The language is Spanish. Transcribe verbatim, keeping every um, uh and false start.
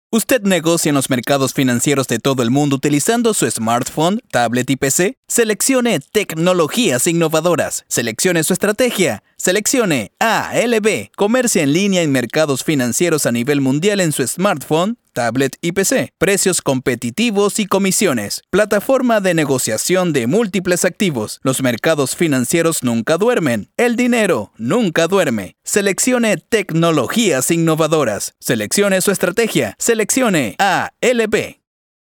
¿Usted negocia en los mercados financieros de todo el mundo utilizando su smartphone, tablet y P C? Seleccione tecnologías innovadoras. Seleccione su estrategia. Seleccione A L B. Comercia en línea en mercados financieros a nivel mundial en su smartphone, tablet y P C. Precios competitivos y comisiones. Plataforma de negociación de múltiples activos. Los mercados financieros nunca duermen. El dinero nunca duerme. Seleccione tecnologías innovadoras. Seleccione su estrategia. Seleccione A L B.